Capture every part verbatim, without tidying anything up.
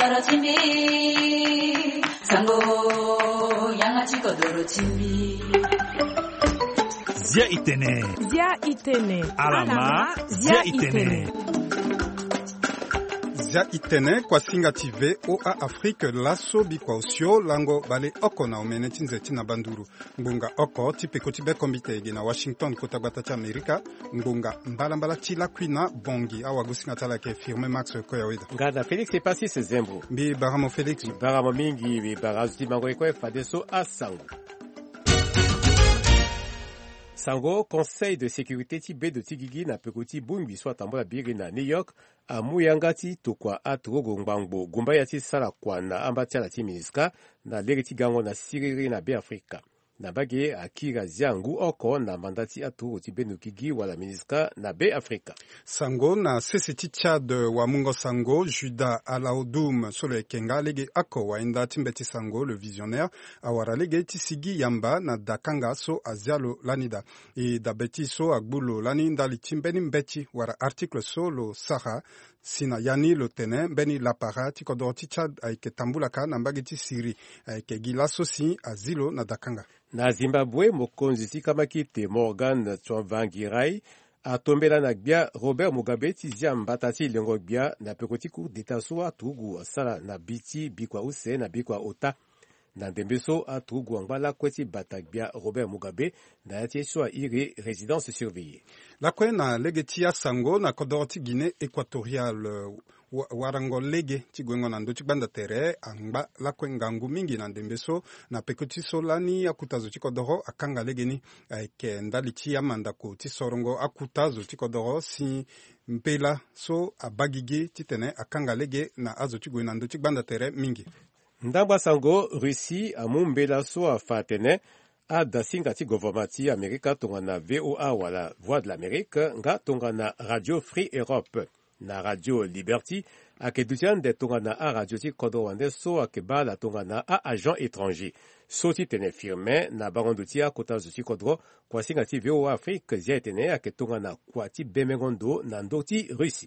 Kodoro chimbi, sango yangachi kodoro chimbi. Zia itene, Zia itene, alama, zia itene. Zia itene kwa singa tive o a Afrique laso bi kwa usio lango bale oko na omene tinze tina banduru. Ngunga oko tipe kotibe kombite ege na Washington kota batacha Amerika. Ngunga mbala mbala chila kwina bongi awa gusinga tala ke firme Max Koyawida. Ngada Félix c'est passé ce zembo. Bi baramo Félix. Bi baramo mingi bi barazuti mango eko fadeso asango. Sango, Conseil de sécurité Tibet de Tigigi na pekoti bungi soit tambola biri na New York a muyangati tokwa atrogo ngbango gumba yati sala kwa na ambatia la timiska na leriti gango na siriri na be Afrika. Na bage akira ziangu oko na mandati atrogo Tibet no kigi wala miniska na be Afrika. Sango na seseti Tchad wa Mungo Sango, Juda Alaodoum solo ekenga lege ako wa inda timbeti Sango le visionnaire awara lege tisigi yamba na dakanga so azialo lanida e dabeti so agbulo lani ndali timbeni mbeti wara article so lo saha sina yani lo tene beni lapara tikodoti Tchad aike tambulaka na mbageti siri aike gila sosi azilo na dakanga. Na Zimbabwe mokonzi sikamaki te Morgan Tsvangirai atombela na gbia Robert Mugabe tizia mbatati lengo gbia na pekoti cour d'état so atugu sala na biti bikwa use na bikwa ota na ndembeso atugu angala kweti batagbia Robert Mugabe na yati so ire résidence surveillée. La kwena legetia Sango na kodorti Guinée équatoriale warango lege tigwengo na ndochi banda tere angba la kwengangu mingi na ndembeso na pekoti solani akutazo tikodoro akanga legeni ke ndali tia mandako tisorongo akutazo tikodoro si mpela so abagige titene akanga lege na azo tigwe na ndochi banda tere mingi. Ndamba Sango Russie amumbela so afatene a dasinga ti gouvernement Amerika tonga na V O A wala Voix de l'Amérique nga tonga na Radio Free Europe na Radio Liberty akedutia nde tonga na a radio ti kodo wande so akeba la tonga na a agent étranger so ti tene firme na barondo ti akota zo ti kodro kwa singa ti V O A Afrique zia tene aketonga na kwa ti bemengondo na ndo ti Russie.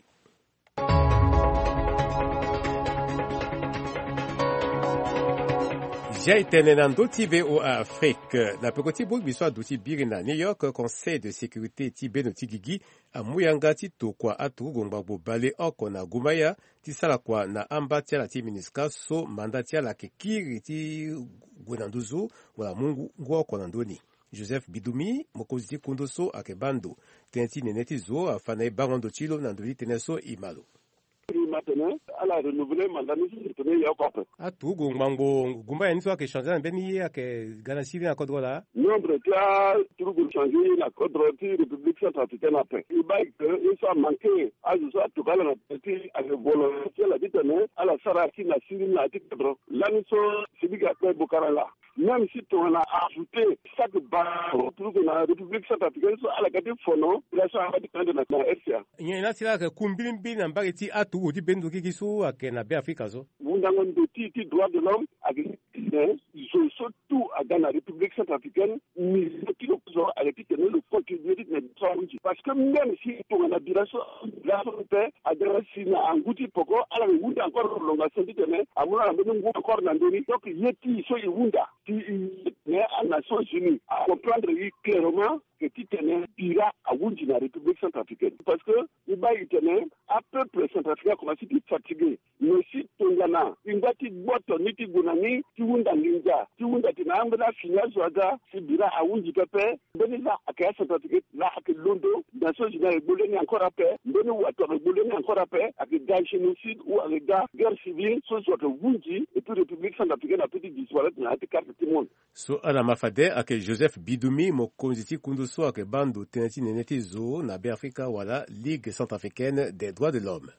J'ai été dans d'autres V O A Afrique. La pekoti bouk biswa douti biri na New York, Conseil de sécurité Tibet no Tigigi, a muyanga ti to kwa atu gongba bale oko na gumaya, ti sala kwa na ambatia la ti miniska so mandatia la kekiri ti gwenanduzu, wala mungu ngwa kwa ndoni. Joseph Bidumi, mokozi kundo so akebando, tenti neneti zo afanae barondo chilo nandoli teneso imalo. Maintenant, à la renouveler mandat nous soutenir ya quoi. A tout gongbango gumba yani so ke changer en beni ya ke ganasiri na kodro la. Nombre là tout pour changer la kodro ti République centrafricaine après. Il va que il soit manqué à ce soit tout à la partie à volonté la dit non à la saraki na siri na ti kodro. Là nous so sibiga ko bokara là. Même si on a ajouté chaque barre pour que la République centrafricaine soit à la gade fono, la soit à dépendre de la R C A. Il y a là tira que kumbilimbi na mbageti atu odi bendo kikisu akena be Afrika zo. Mundango ndoti ti droit de l'homme avec ils sont surtout dans la République centrafricaine, mais qui le sont à l'époque le contribuer de parce que même si pour la direction la paix à der sina anguti poko ala wunda encore longa sendi tene amuna mbenu encore nandoni donc yeti so yunda mais à Nations Unies à comprendre clairement que Titene ira à Wundi la République centrafricaine. Parce que le bail Titene, à peuple centrafricain commence à fatiguer. Mais si Tongana, une bâtie boîte, niti gunani, tu wunda ninja, tu wunda tinambla, finia zoaga, si bira à Wundi pepe, benila à Kaya centrafricaine, là à Londo, Nations Unies et Bouloni encore à paix, Benu ou à Bouloni encore à paix, avec des génocides ou avec des guerres civiles, soit soit Wundi, et puis République centrafricaine a petit disparaître dans la carte du monde. So ala mafade ake Joseph Bidumi mokonzi kundo so ake bando teneti neneti zo na be Afrika wala Ligue centrafricaine des droits de l'homme.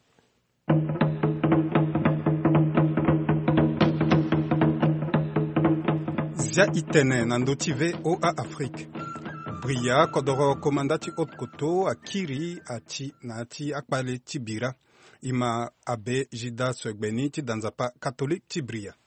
Zia itene nandoti V O A Afrique. Bria kodoro komandati otkoto akiri ati nati akpale tibira ima abe jida swegbeni ti danzapa catholique tibria.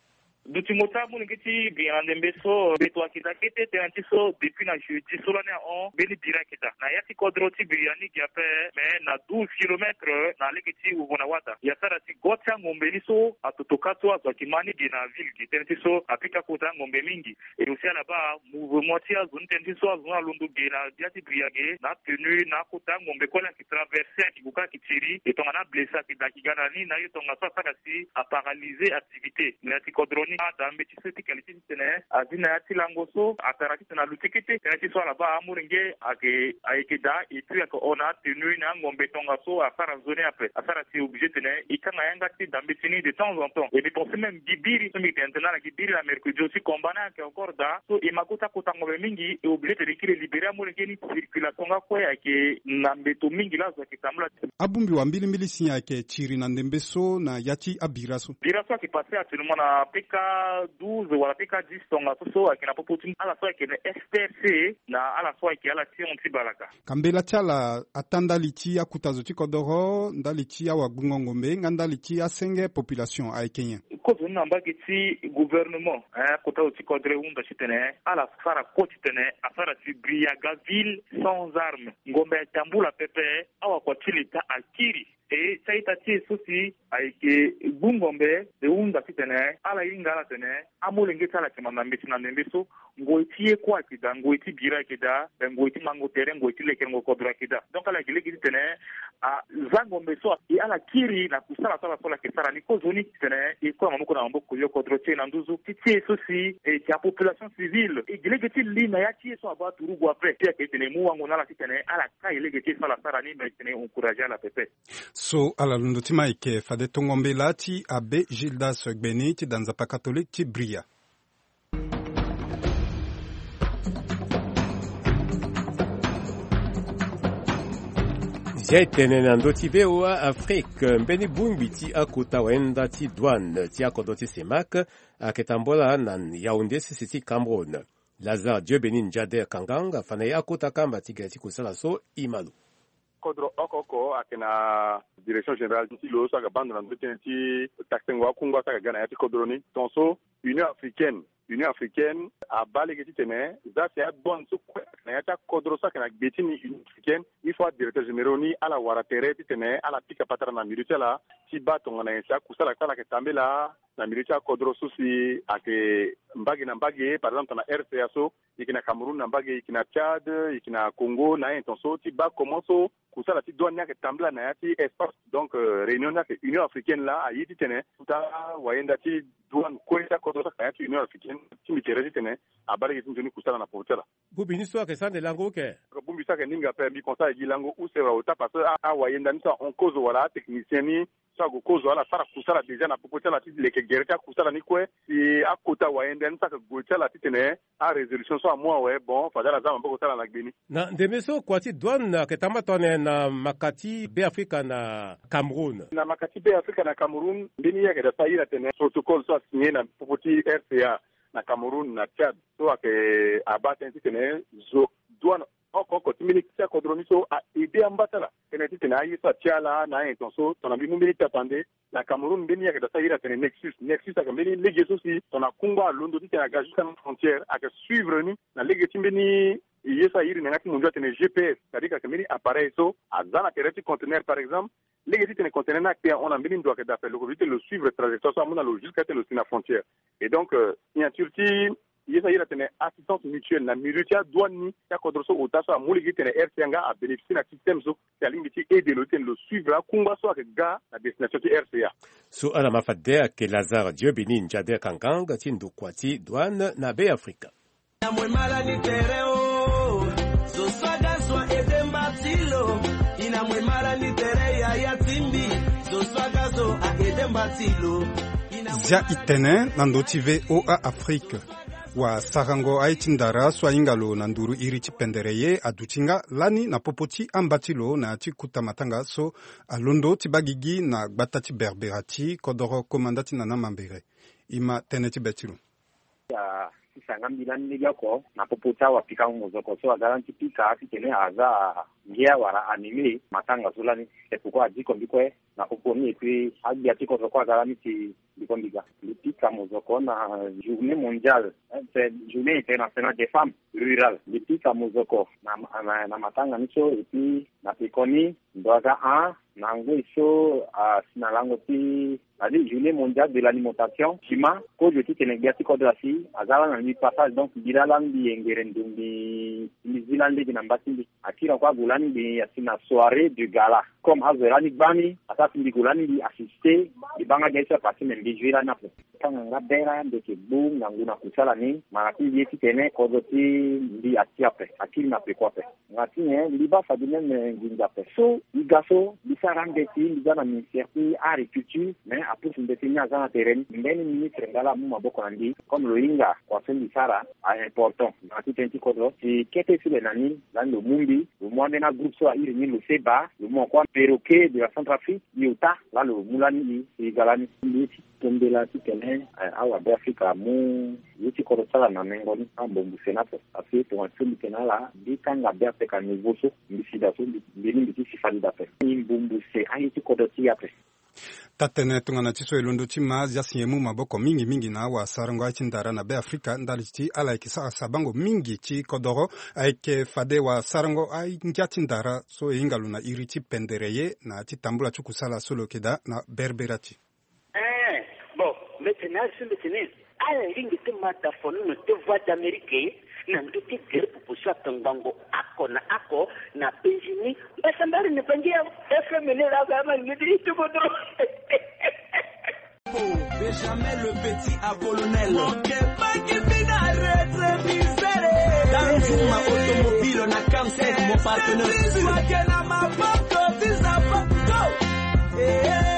dutimota mun ngiti biande mbeso beto akita kete tenantiso depuis na jeudi solane on beni bira kita na yati kodroti biani giape me na douze kilomètres na legiti ubona wata ya sarati gotcha ngombe liso atotokato azakimani gina ville ki tenantiso apika kota ngombe mingi et aussi là bas mouvement tia zone tenantiso azona lundu gina yati briage na tenu na kota ngombe kola ki traverser kibuka kitiri et on a blessé ki dakigana ni na yoto ngasa sakasi a paralyser activité na tikodroni da mbeti seti qualité tene azina yati langoso ataraki na lutikete tenantiso là bas amurenge ake aikeda et puis on a tenu na ngombe tongaso a faire zone après a faire si obligé tene ikanga yanga ti dambetini de temps en temps et puis pensez même gibiri somi maintenant la gibiri la mercredi aussi combana que encore da so e makuta kota ngombe mingi e obligé de récupérer libérer amurenge ni circulation nga kwa yake na mbeto mingi lazo kitamla abumbi wa mbili mbili sinya yake chiri na ndembeso na yati abiraso biraso qui passait actuellement na P K douze wala P K dix tonga so akina popoti ala so yake na S T C na ala so yake ala ti on ti balaka kambela chala atanda lichi ya kutazo ti kodoro ndalichi ya wagungo ngombe nganda lichi ya senge population ay Kenya ko zona mbaki ti gouvernement hein kota ti kodre unda chitene ala fara ko chitene afara ti briaga ville sans armes ngombe ya tambula pepe awa kwa chilita akiri e saita ti sosi aike bungombe de unda chitene ala ingala tene amulenge tala kimanda mbiti na ndembeso ngoitie kwa kida ngoiti bira kida ngoiti mango tere ngoiti leke ngo kodra kida donc ala kile kiti tene a zangombe so e ala kiri na kusala sala sala kesara ni ko zoni tene e ko mamuko na mboko yo kodro che na nduzu titie sosi e ti population civile e gile kiti lina ya tie so aba turugu après pia ke tene mu wango na la tene ala kai lege kiti sala sala ni mais tene encourager la pepe so ala lundutima ike fade tongombe lati abe Gildas Gbeni ti danzapa catholique ti bria zia itene na ndö ti V O A Afrique mbeni bungbi ti akota wenda ti douane ti akodo ti semak ayeke tambola na Yaoundé sisi ti Cameroun. Lazare Dieu-Béni Njader Kangang afana ye akota kamba ti ge ti kusala so i malu kodro okoko akena direction générale ti lo so ayeke bande na ndö tënë ti taxengo akungu so ayeke ga na ya ti kodro ni tonso Union africaine Union africaine a balege ti tene za se bon so na ya ta kodro sa kana beti ni Union africaine il faut directeur général ni ala wara tere ti tene ala pika patara na militaire la ti ba tonga na ya kusala kala ke tambela na militaire kodro so si ake mbagi na mbagi par exemple na R C A so ikina Cameroun na mbagi ikina Tchad ikina Congo na intenso ti ba commence kusala ti douane ke tambela na ya ti espace donc euh, réunion na ke Union africaine la a yiti tene ta wayenda ti douane ko ta kodro sa ya ti Union africaine ti militaire ti tene a balege ti njoni kusala na portela bubi ni so ayeke sande lango ke bumbi sa ke ninga pe mi konsa gi lango u sera ota parce a, a wayenda ni sa on cause wala technicien ni sa go cause wala sara kusala déjà na popotela ti leke gerta kusala ni kwe si akota wayenda ni sa ke goitela ti tene a résolution so a moi ouais bon fadala za mboko sala na gbeni na ndemeso kwa ti douane ayeke tamba tone na makati be Afrika na Cameroun na makati be Afrika na Cameroun mbeni yeke da saira tene protocole so a signé na popoti R C A na Cameroun na Tchad so ayeke abate ti tene zo douane okoko ti mbeni ti akodro so a aidé ambatala tene ti tene aye so atia ala na intenso tongana mbi mu mbeni tapande na Cameroun mbeni yeke da saira tene nexus nexus ayeke mbeni lege so si tongana kungo alondo ti tene aga jusqu'à na frontière ayeke suivre ni na lege ti mbeni ye so airi na nga ti mundu atene G P S c'est-à-dire ayeke mbeni appareil so aza na tere ti conteneur par exemple lege ti tene conteneur na akpe ona mbeni ndo ayeke dape loko ti le suivre trajectoire so amû na lo jusqu'à tene lo si na frontière et donc euh, signature ti ye so airi atene assistance mutuelle na milieu ti adouane ni ti akodro so ota so amû lege ti tene R C A nga abénéficie na système so ti alingbi ti aide lo tene lo suivre akungba so ayeke ga na destination ti R C A so ala mafade ayeke Lazare Dieu-Béni Njader Kangang ti ndokua ti douane na be Afrika zia itene na ndö ti V O A Afrique wa sarango aiti ndara so ainga lo na nduru iri ti pendere ye aduti nga lani na popo ti amba ti lo na ti kuta matanga so alondo ti ba gigi na gbata ti berbera ti kodro komanda ti nana mambere ima tënë ti be ti lo sanga mbilani ni yako na popota wa pika muzoko so garanti pika tikene aza ngia wara anime matanga sulani e pourquoi dit comme quoi na poponi et puis agia tiko kwa garanti kondiga lipika muzoko na journée mondiale c'est journée internationale des femmes rurales lipika muzoko na na, na matanga niso et puis na pikoni ndoaga a nango iso a sinalango ti ali journée mondiale de l'alimentation kima ko joti kenegati ko drasi azala na ni passage donc bilalandi engerendumbi nizilande binambati akira kwa gulani bi asina soirée du gala comme azerani bani asati ndi gulani bi assister ibanga gaisa pasi mbijira na kanga ngabera ndeke boom nguna kusala ni marati yeti tene ko joti ndi atiape akili na pekope ngati ne liba fadine nginga pe so igaso bisarangeti ndana ministère agriculture mais après une définition dans la terrain ndeni ministre ngala mu maboko ndi comme loinga kwa sendi sara a important na titenti kodro si kete sile nani dans le mumbi le monde na groupe so iri ni le seba le mo kwa perroquet de la Centrafrique yuta là le mulani si galani ni tombela tikene awa Afrika mu yuti ko sala na mengoni ambombu senato afi to nsumi kenala dikanga be Afrika niveau so mbisida so mbini mbiti sifali dape imbumbu se ayiti ko doti yape tatene tungana tiso elondo tima ziasinye mu maboko mingi mingi na wa sarango aiti ndara na be Afrika ndali ti ala ikisa sabango mingi ti kodoro aike fade wa sarango ai njati ndara so ingalu na iriti pendereye na ti tambula chukusala solo keda na berberati eh bon maintenant sur le tennis ala ringi te mata fonu no te voix d'Amérique na nduti gere pupusa tangango ako na ako na penjini basambari ne pangia efemene la gama ngidri tu bodro Benjamin le petit à colonel ok pas qui finale rétrévisere dans ma automobile na campsite mon partenaire soit que na ma photo visa go eh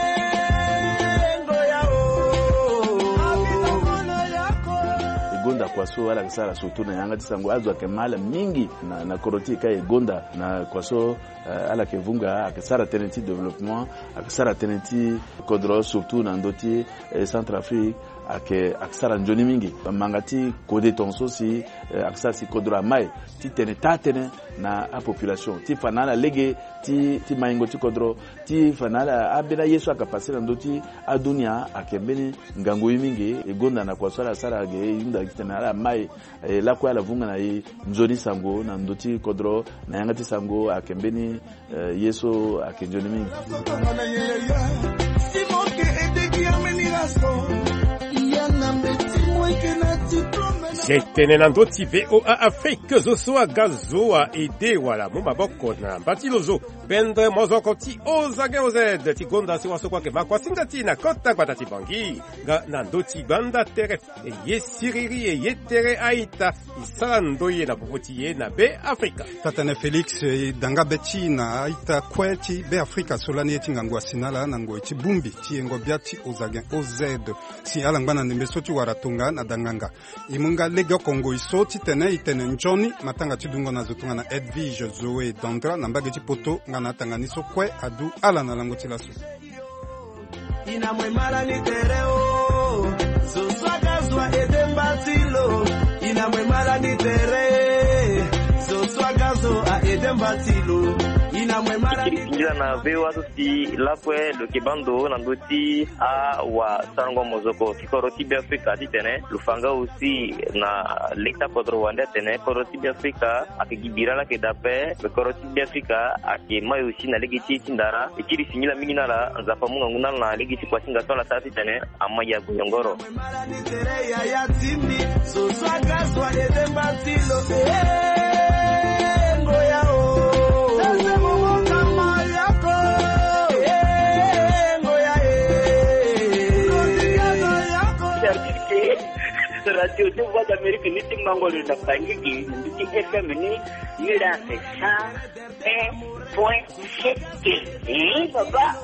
gonda kwaso wala kisara soto na yanga tisango azwa kemala mingi na na koroti kai gonda na kwaso uh, ala kevunga akisara tenenti development akisara tenenti kodro surtout na ndoti eh, Centrafrique ake akisara njoni mingi mangati kode tonso si eh, akisara si kodro mai ti tene tatene na a population ti fanala lege ti ti maingo ti kodro ti fanala abena yesu akapasira ndoti adunia akembeni ngango mingi egonda na kwaso ala sara ge yunda kitana ala mai e, la kwa la vunga na yi njoni sango na ndoti kodro na yangati sango akembeni e, yesu akenjoni mingi Jetene nandoti V O A Afrique zoso a gazo a ede wala mu maboko na batilozo bendre mozoko ti ozage ozed ti gonda si waso kwa ke makwa singati na kota kwa tati bangi ga nandoti banda tere e yesiriri e yetere aita isando ye na popoti ye na be Afrika tatane Felix danga beti na aita kweti be Afrika solani eti ngangwa sinala na ngo eti bumbi ti ngo biati ozage ozed si ala ngana nembe soti waratunga na danganga imunga lega Kongo isoti tene itene njoni matanga tidungo na zotunga na Edwige Zoe Dandra na mbage poto ngana tanganiso kwe adu ala na lango tilaso ina mwemala ni tereo so swagazwa edembatilo ina mwemala ni tere so swagazwa edembatilo ina mwemala ni kingira na vewa soti lapwe lo kebando na ndoti a wa sarango mozoko kikoroti bi Afrika titene lufanga aussi na lekta kodro wanda tene koroti bi Afrika akigibira la kedape koroti bi Afrika akemayo aussi na legiti tindara ikiri sinyila mingi na la nzapa munga nguna na legiti kwa singa tola tati tene amaya guyongoro ya ya tindi so swagazwa edembatilo ngoya radio de voix d'Amérique ni timangolo na pangiki ndi F M ni ila pesa un point sept eh baba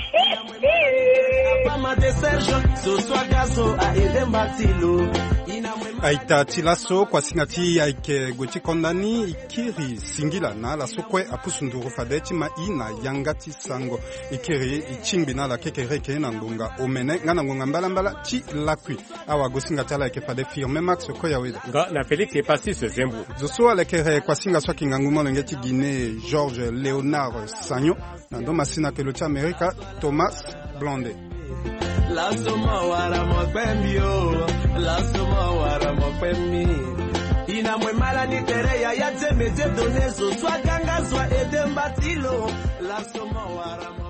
mama de Serge so swagazo a edembatilo aita tilaso kwa singati aike goti kondani ikiri singila na la sokwe apusunduru fadeti ma ina yangati sango ikiri ichimbi na la kekereke na ndunga omene ngana ngonga mbala mbala ti lakwi awa gosinga tala ke fade firme max ko ya weda nga na Felix est passé ce zembu zoso alekere kwa singa swa kingangumo ngeti Guinée Georges Léonard Sagnon na ndo masina ke lo ti Amerika Thomas Blondet La soma wara mopembio, la soma wara mopembi. Ina mwe mala ni tere ya yate meje donezo, swa ganga swa edembatilo. La soma wara mopembi.